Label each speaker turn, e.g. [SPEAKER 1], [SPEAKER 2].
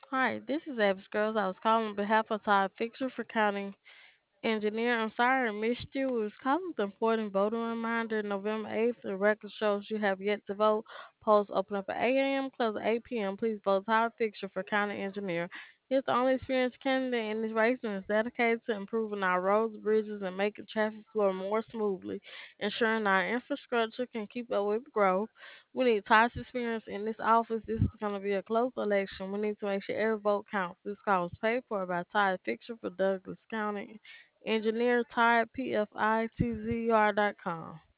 [SPEAKER 1] Hi, this is Avis Girls. I was calling on behalf of Todd Fixer for County Engineer. I'm sorry I missed you. We was calling with an important voting reminder. November 8th, the record shows you have yet to vote. Polls open up at 8 a.m., close at 8 p.m. Please vote Todd Fixer for County Engineer. He's the only experienced candidate in this race and is dedicated to improving our roads, bridges, and making traffic flow more smoothly, ensuring our infrastructure can keep up with growth. We need Todd's experience in this office. This is going to be a close election. We need to make sure every vote counts. This call is paid for by Todd Fixer for Douglas County Engineer Todd, PFITZR.com.